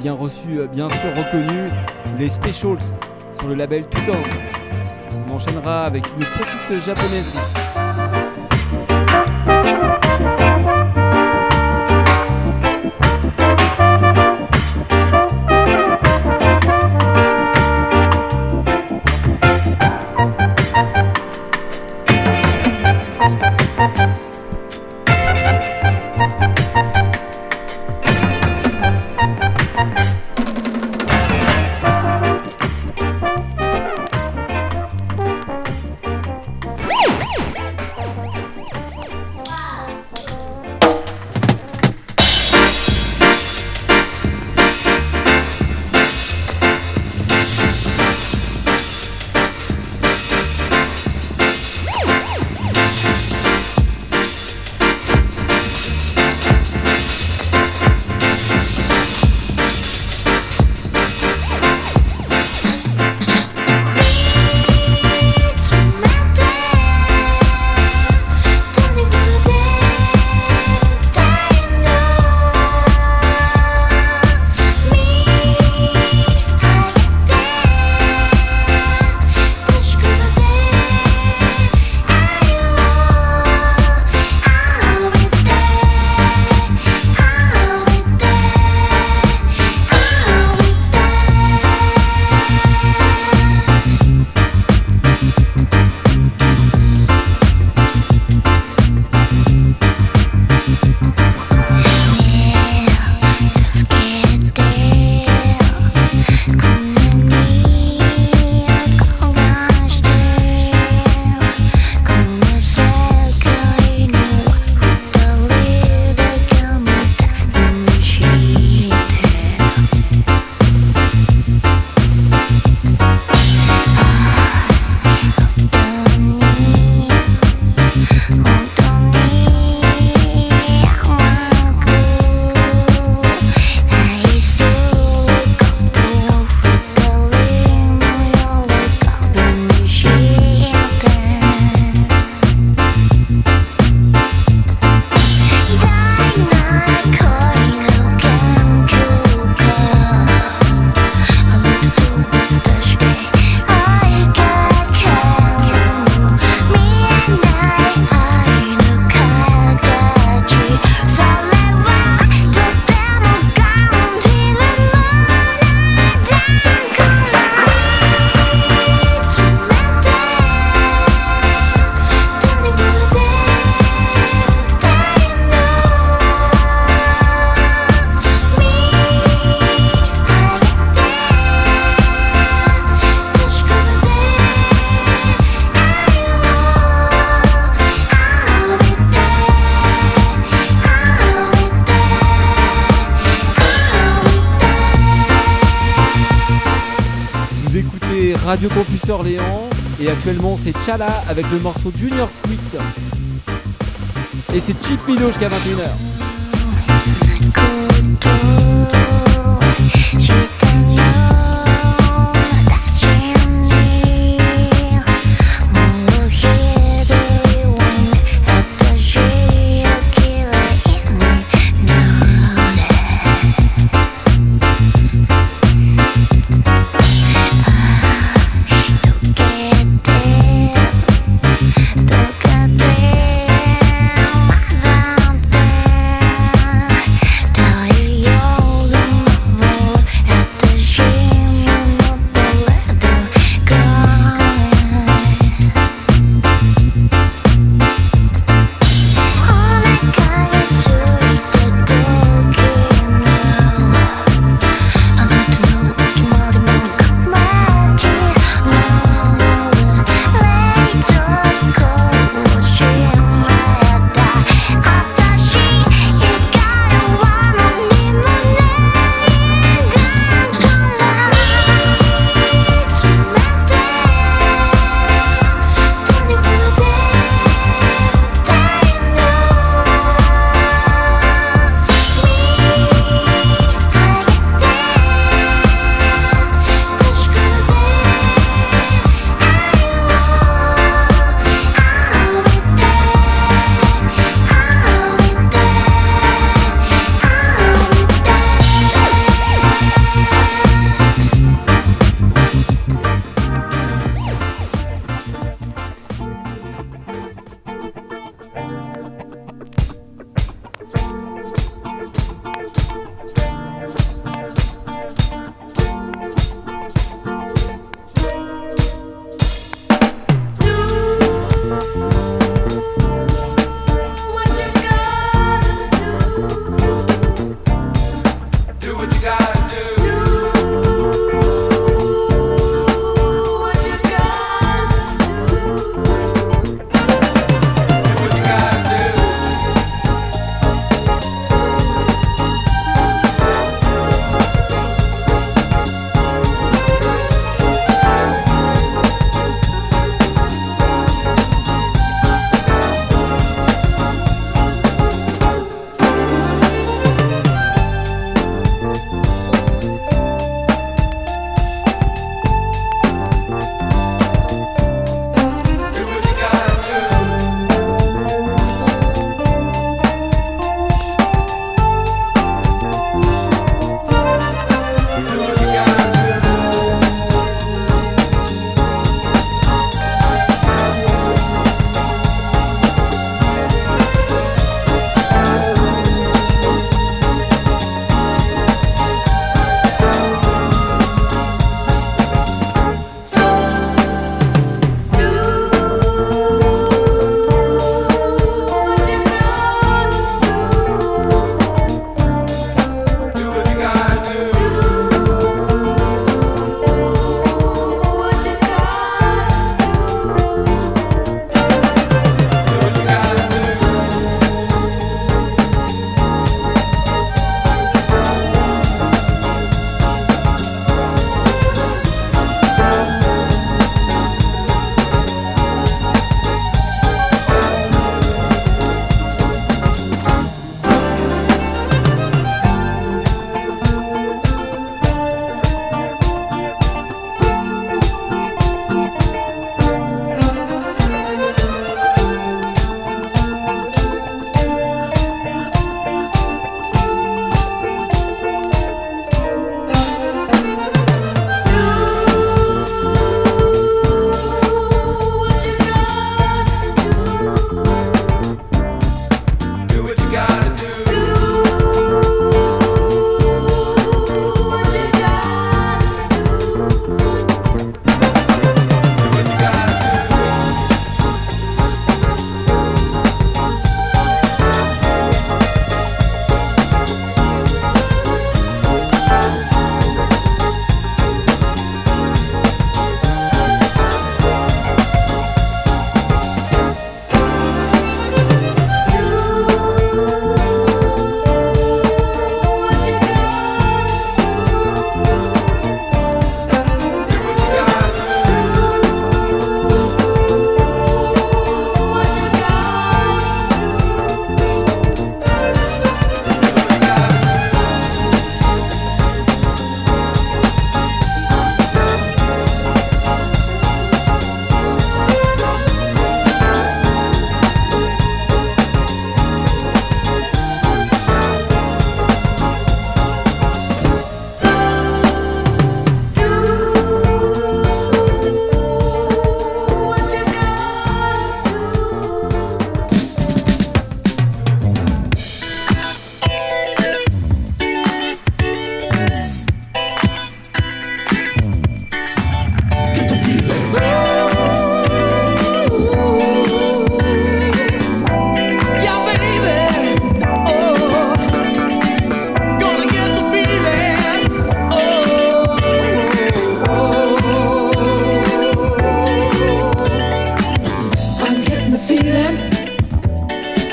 bien reçu, bien sûr reconnu, les Specials sur le label Two Tone. On enchaînera avec une petite japonaiserie. Radio Campus Orléans et actuellement c'est Chala avec le morceau Junior Sweet et c'est Cheap Milo jusqu'à 21h.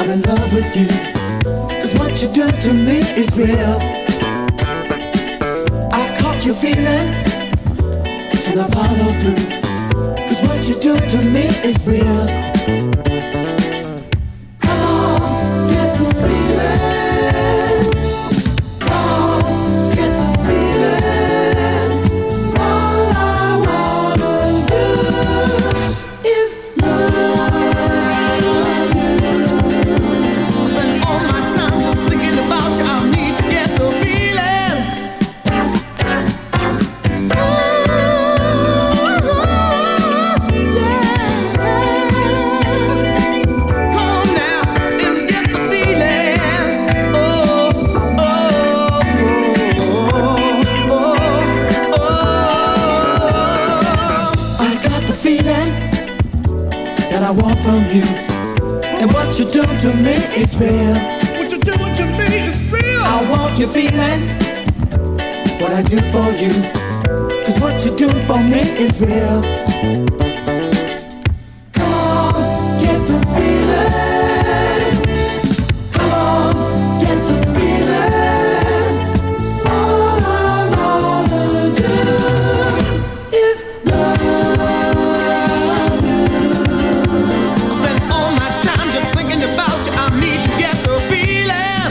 I'm in love with you, 'cause what you do to me is real. I caught you feeling, so I follow through, 'cause what you do to me is real. Come on, get the feeling. Come on, get the feeling. All I wanna do is love you. Spend all my time just thinking about you. I need to get the feeling. Come on now and get the feeling. Oh, I got the feeling that I want from you. And what you do to me is real. What you do to me is real. I want you feeling what I do for you. 'Cause what you do for me is real. Come on, get the feeling. Come on, get the feeling. All I wanna do is love you. Spend all my time just thinking about you. I need to get the feeling.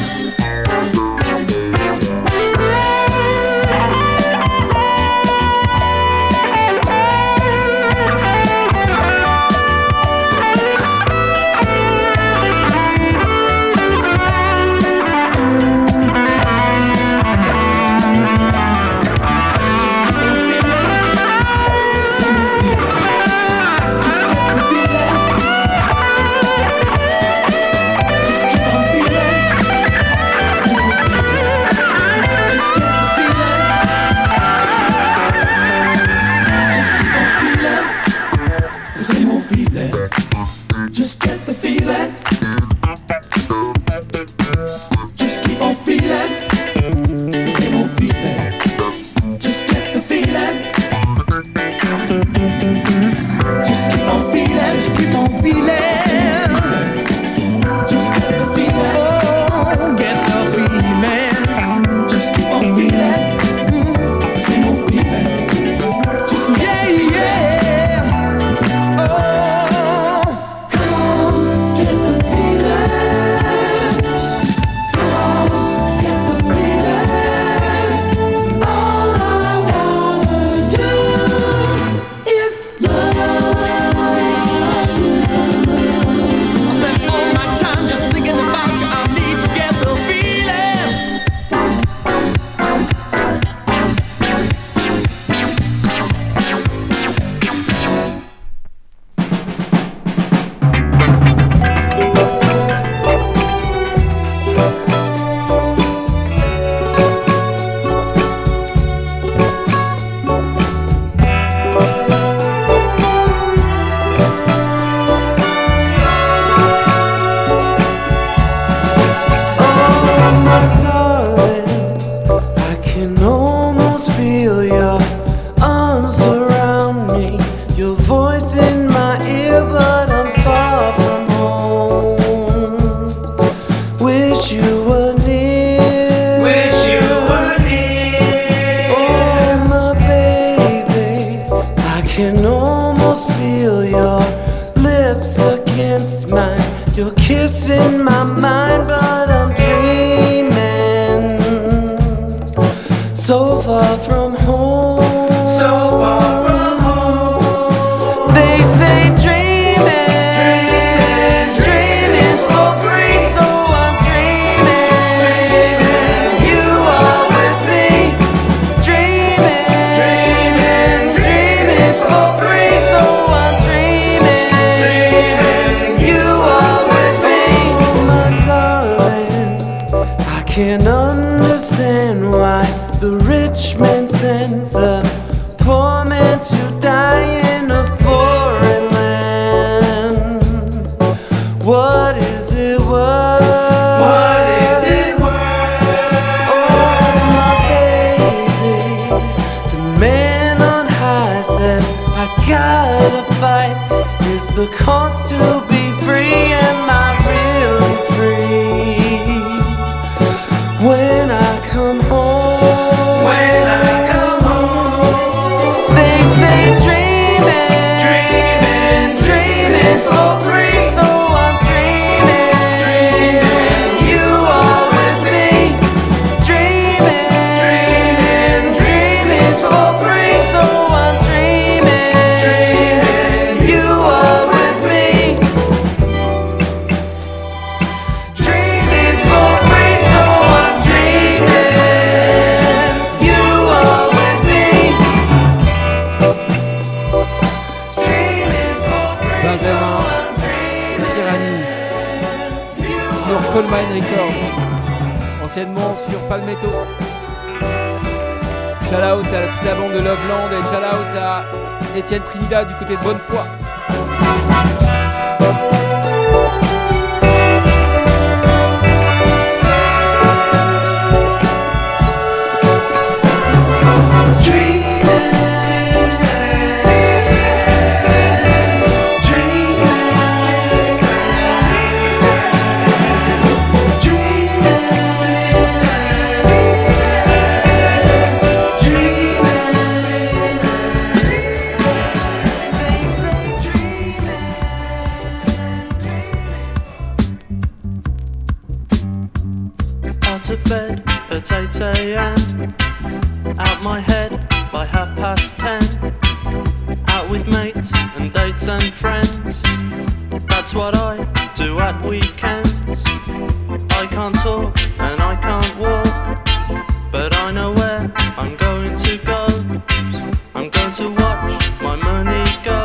Just get the feeling. Just keep on feeling. The same old feeling. Just get the feeling. Just keep on feeling. Just keep on feeling. Just get the feeling. Oh, get the feeling. Just keep on feeling. The same old feeling. Just yeah, yeah. Oh. You're kissing my mind, but I'm dreaming. So far from home. So far from home. They say dreaming's for free, so I'm dreaming. You are with me. Dreaming's for free, so I'm dreaming. You are with me, my darling. I can't understand why the rich man sends the poor man to die in a foreign land. What is it worth? What is it worth? Oh, my baby. The man on high says I gotta fight. Is the cost to be free? Am I really sur Colemine Records, anciennement sur Palmetto. Shout out à toute la bande de Loveland et shout out à Étienne Trinidad du côté de Bonnefoy. Of bed at 8 a.m. Out my head by 10:30. Out with mates and dates and friends. That's what I do at weekends. I can't talk and I can't walk, but I know where I'm going to go. I'm going to watch my money go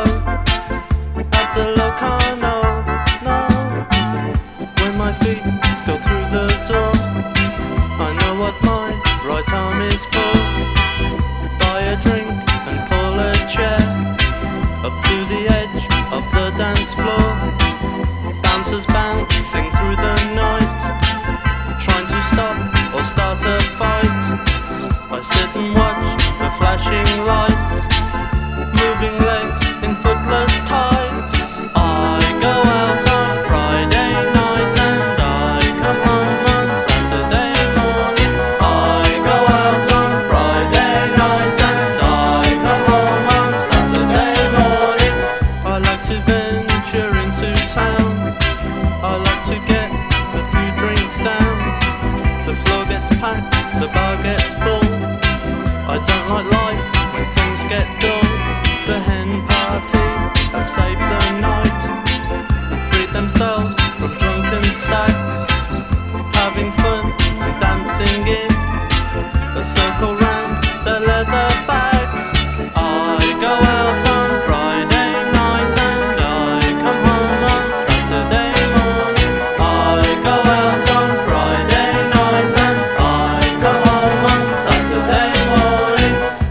at the Locarno. No, when my feet go through the door, I know what my right arm is for. Buy a drink and pull a chair up to the edge of the dance floor. Bouncers bouncing through the night, trying to stop or start a fight. I sit and watch the flashing lights, moving legs in footless tights. I go out on Friday night and I come home on Saturday morning. I go out on Friday night and I come home on Saturday morning. I like to venture into town, I like to get a few drinks down. The floor gets packed, the bar gets full. I don't like life when things get dull. The hen party have saved the night and freed themselves from drunken stags, having fun and dancing in a circle round the leather bags. I go out on Friday night and I come home on Saturday morning. I go out on Friday night and I come home on Saturday morning.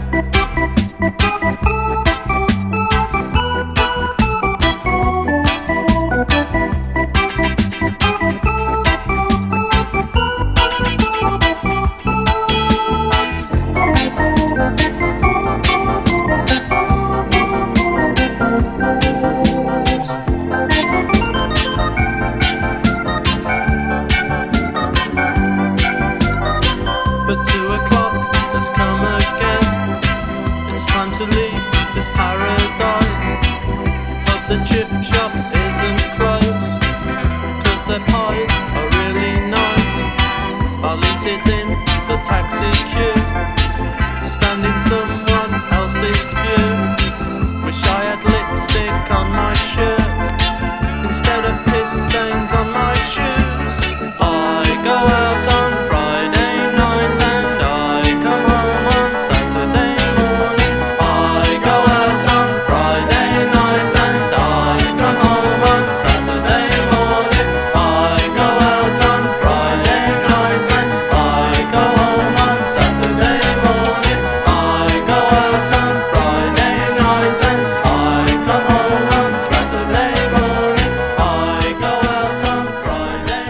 But 2 o'clock has come again. It's time to leave this paradise. But the chip shop isn't closed, 'cause their pies are really nice. I'll eat it in the taxi queue, stand in someone else's spew. Wish I had lipstick on my shirt instead of piss stains on my shoes. I go out on Friday night and I come home on Saturday morning. I go out on Friday night and I come home on Saturday morning. I go out on Friday night and I go home on Saturday morning. I go out on Friday night and I come home on Saturday morning. I go out on Friday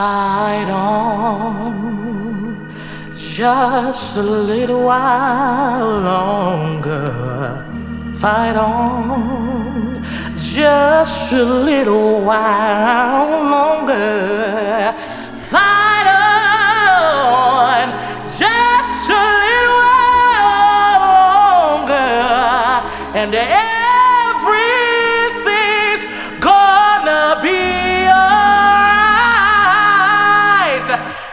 fight on just a little while longer. Fight on just a little while longer. Fight on just a little while longer, and everything's gonna be alright.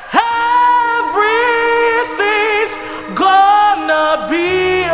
Everything's gonna be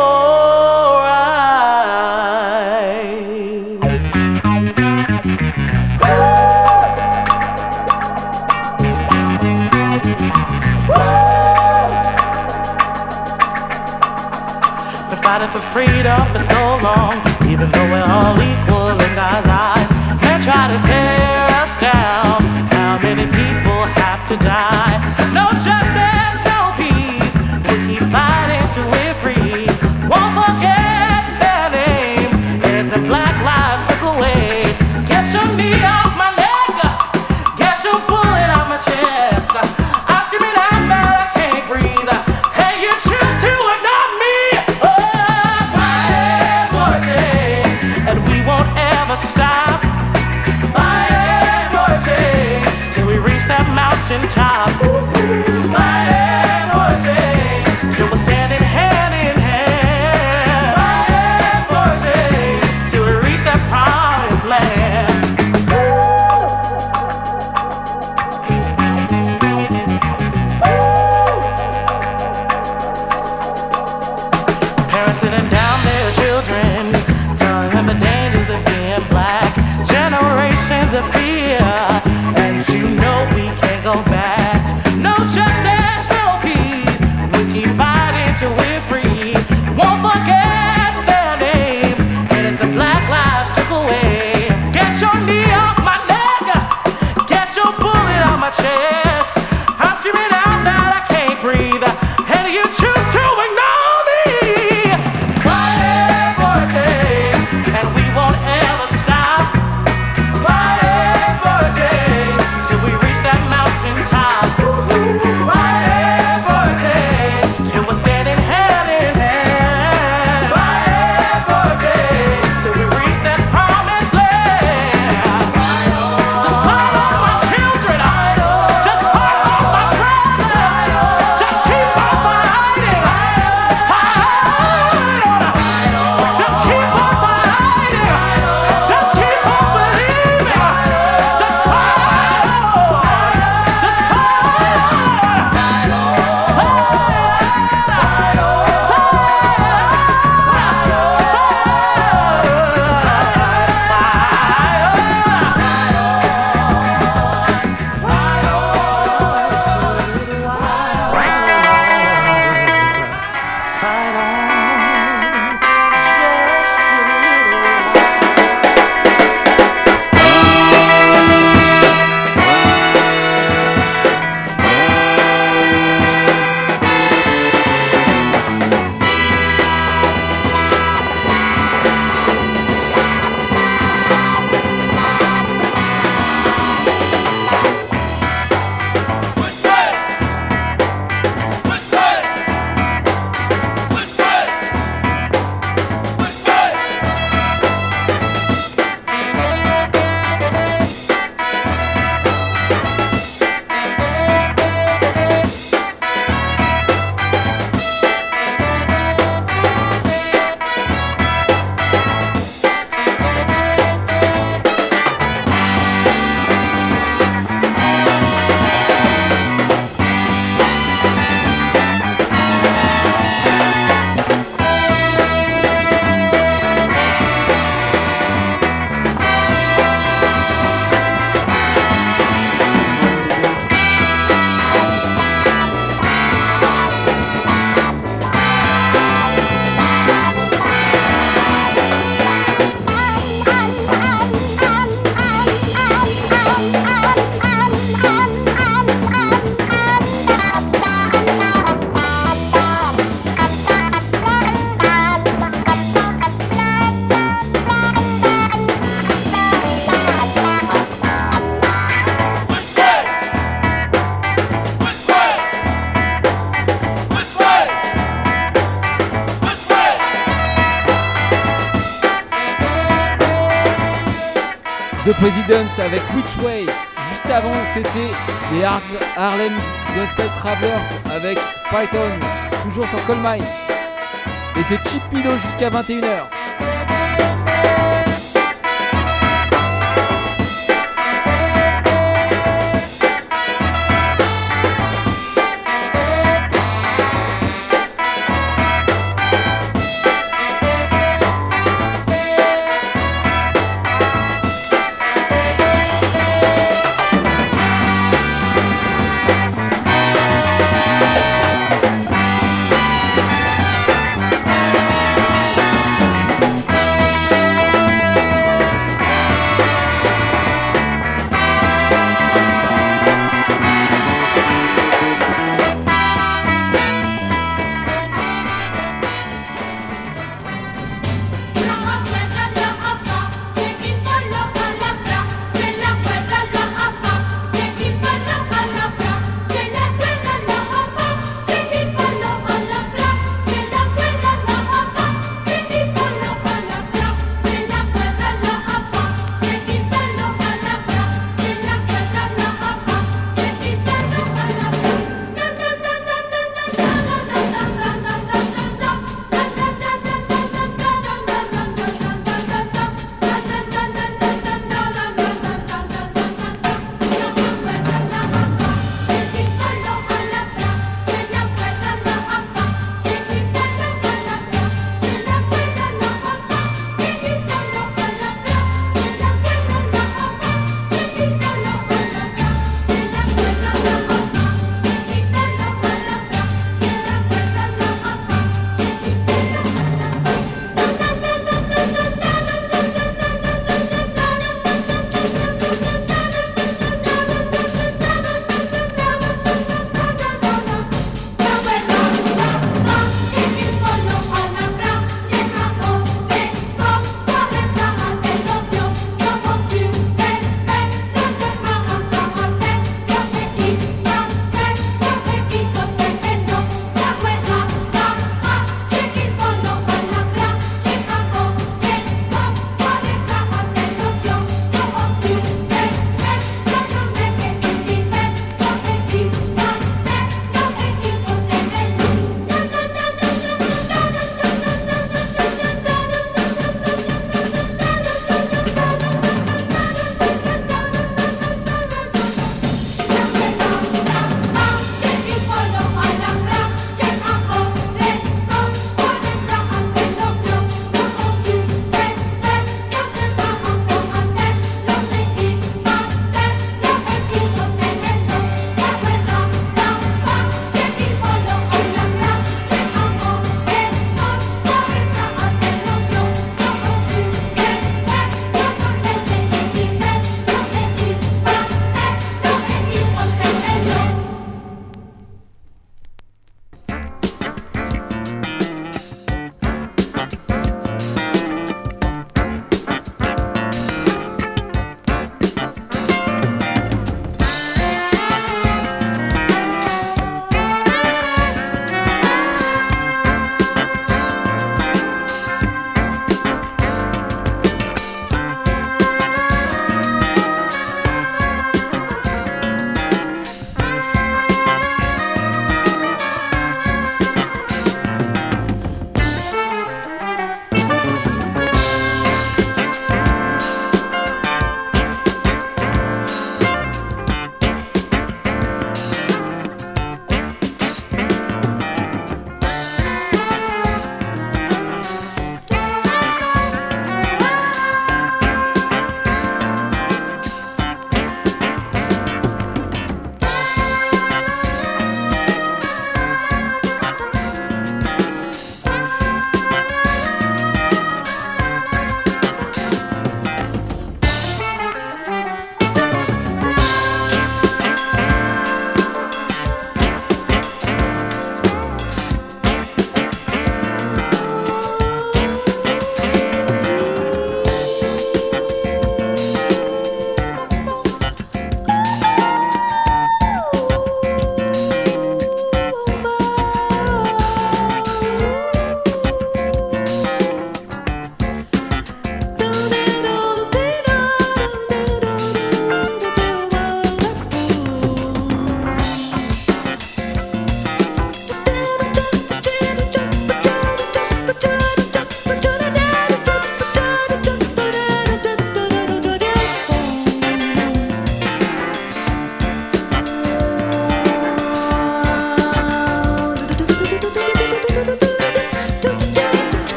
for freedom for so long, even though we're all equal in God's eyes. Men try to tear us down. How many people have to die? No justice, no peace. We keep fighting till we're free. Won't forget their name as the black lives took away. Get your knee off my leg, get your bullet out my chest. I'm screaming out that I can't breathe. Hey, you choose to ignore me. And we won't ever stop fighting for change till we reach that mountain top. Fighting for change till we're standing hand in hand. Fighting for change till we reach that promised land. Parents sitting down their children, the dangers of being black, generations of fear, and you know we can't go back. No justice, no peace. We keep fighting till we're free. Won't forget their names, and as the black lives took away. Get your knee off my neck, get your bullet on my chest. I'm screaming out that I can't breathe, and you choose to ignore me. Fighting for change, and we won't ever stop fighting for change. The Presidents avec Which Way. Juste avant, c'était les Harlem Gospel Travelers avec Fight On, toujours sur Coal Mine. Et c'est Cheap Milo jusqu'à 21h.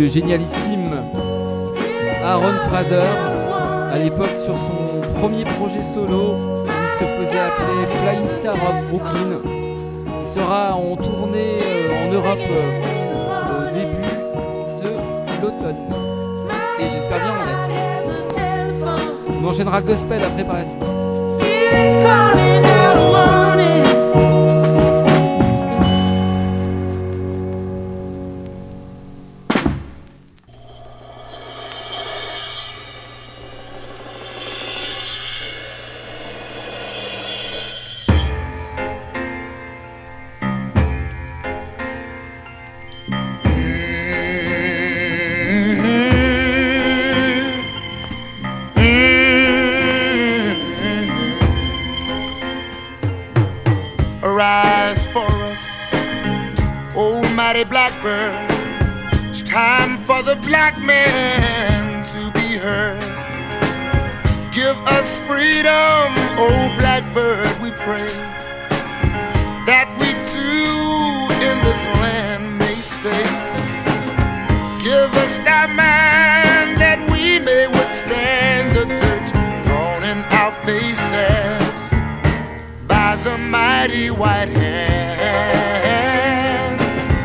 génialissime Aaron Fraser. À l'époque, sur son premier projet solo, il se faisait appeler Flying Star of Brooklyn. Il sera en tournée en Europe au début de l'automne. Et j'espère bien en être. On enchaînera gospel après par la suite. Arise for us, oh mighty blackbird. It's time for the black man to be heard. Give us freedom, oh blackbird, we pray, that we too in this land may stay. Give us that mind that we may withstand the dirt thrown in our faces by the mighty white hand.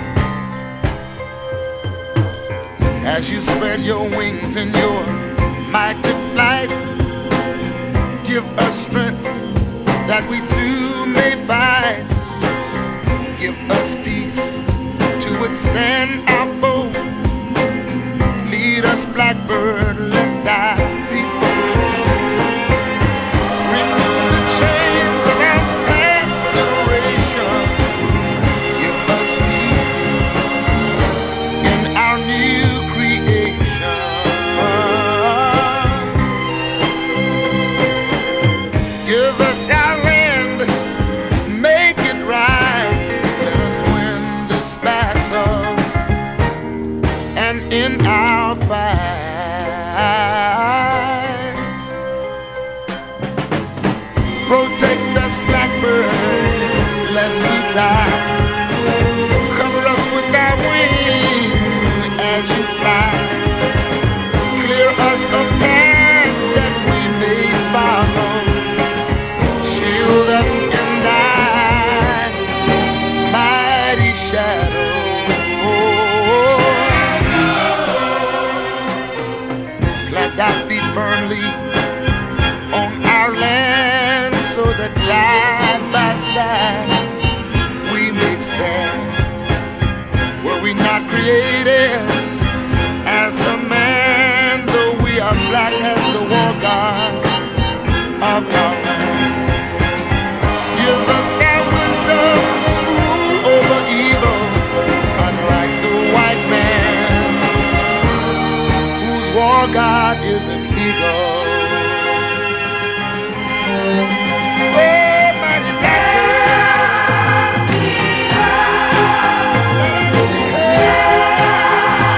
As you spread your wings in your mighty flight, give us strength that we too may fight. Give us peace to withstand our foe. Lead us, blackbird, let thy people remove the chains of our past duration. Give us peace in our new creation. Give us our land, make it right. Let us win this battle and in our fight. Protect us, blackbird, lest we die. Cover us with thy wings as you fly. Clear us a path that we may follow. Shield us in thy mighty shadow. Plant thy feet firmly on our land, so that side by side we may stand. Were we not created as a man, though we are black as the war god of our land? Give us that wisdom to rule over evil, unlike the white man, whose war god is an eagle. Oh, mighty blackbird,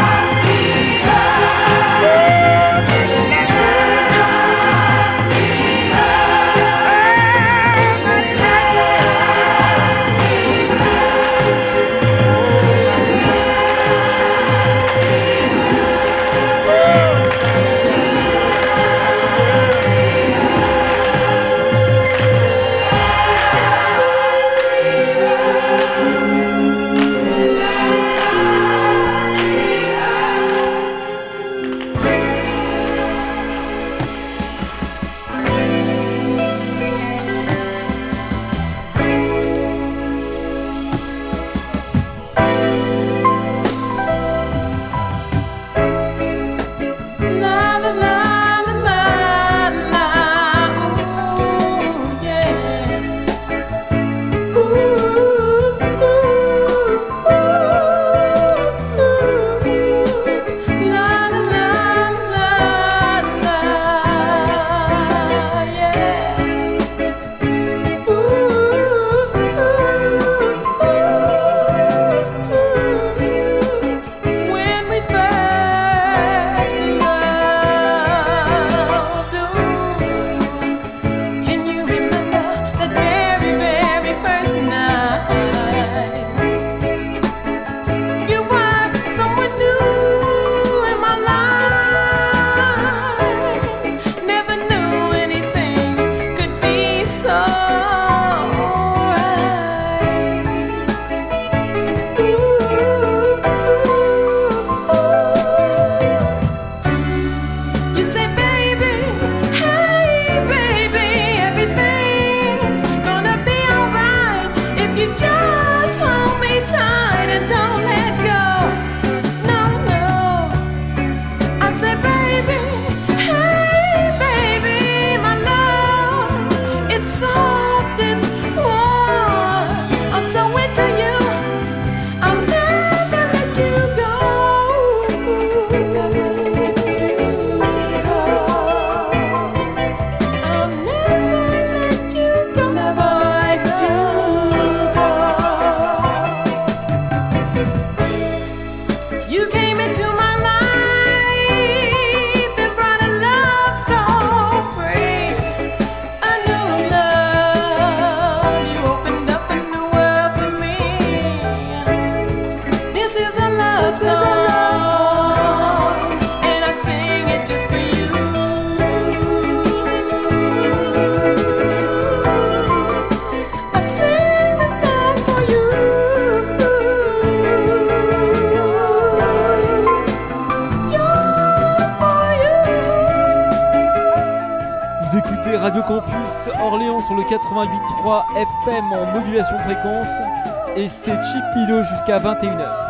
Radio Campus Orléans sur le 88.3 FM en modulation fréquence et c'est Cheap Milo jusqu'à 21h.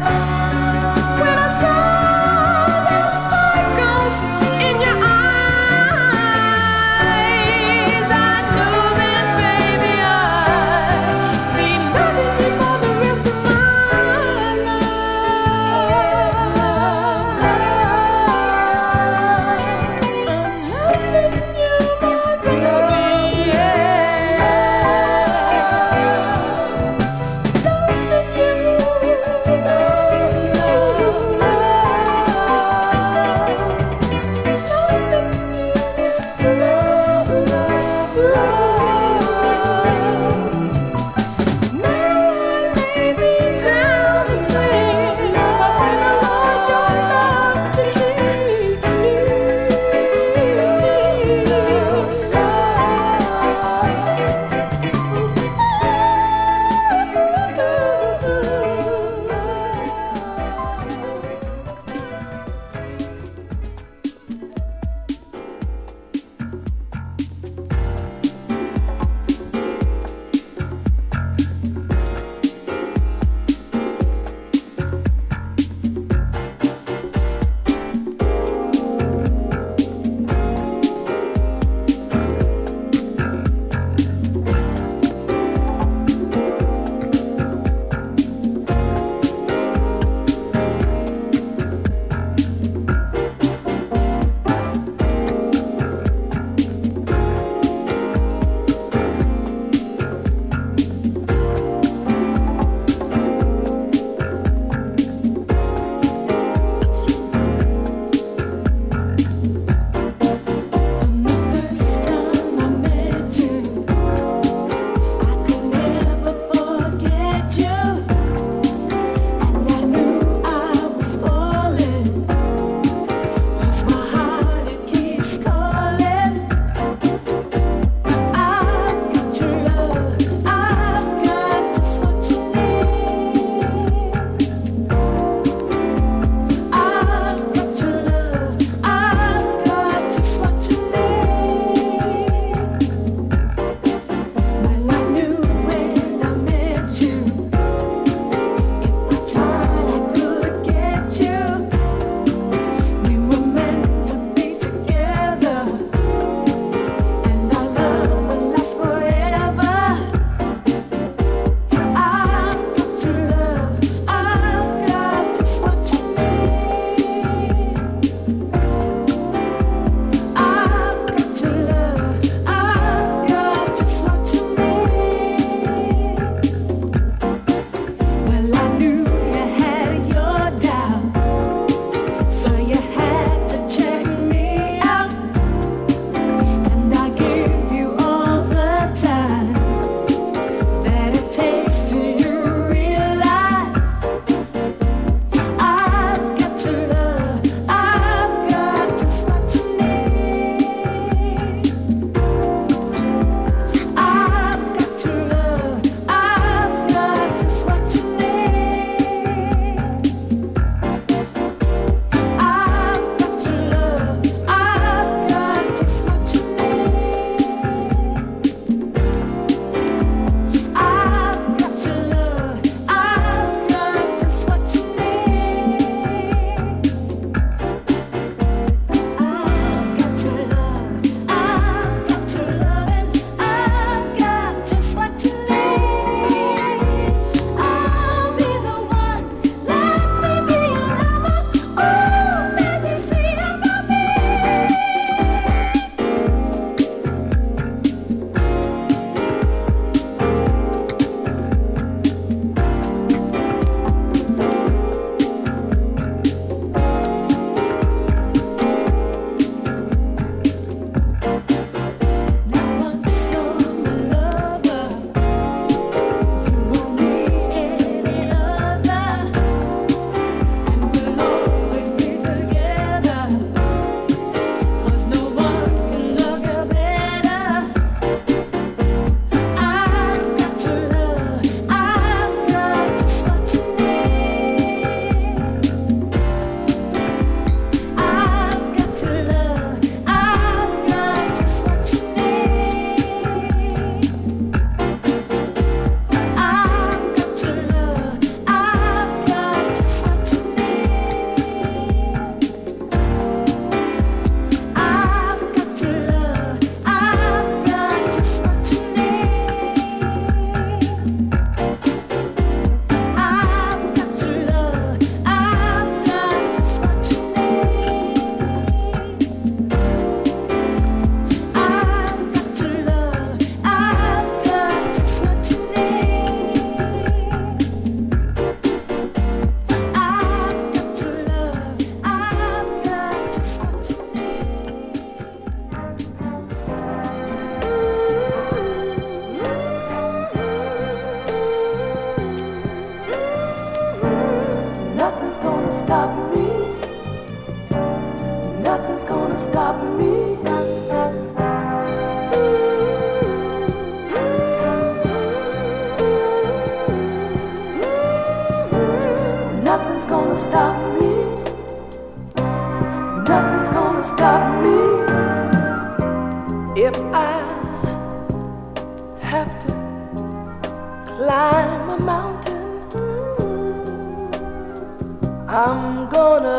In your eyes stop me. Nothing's gonna stop me. Nothing's gonna stop me. Nothing's gonna stop me. If I have to climb a mountain, I'm gonna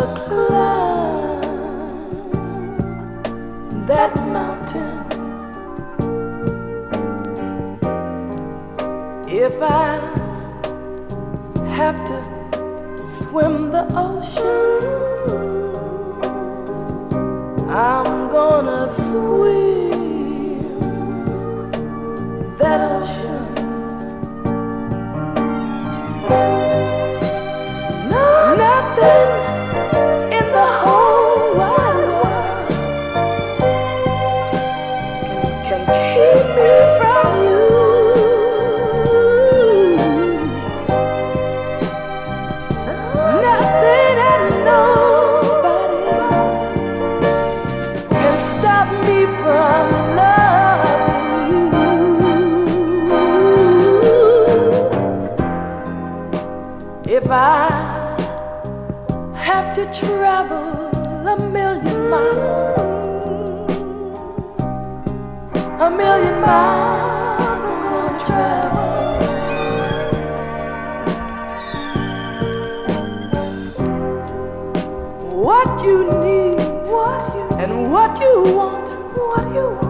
climb that mountain. If I have to swim the ocean, I'm gonna swim that ocean. Nothing in the whole wide world can keep me from you. Nothing and nobody can stop me from loving you. If I have to travel 1,000,000 miles, 1,000,000 miles I'm gonna travel. What you need, and what you want,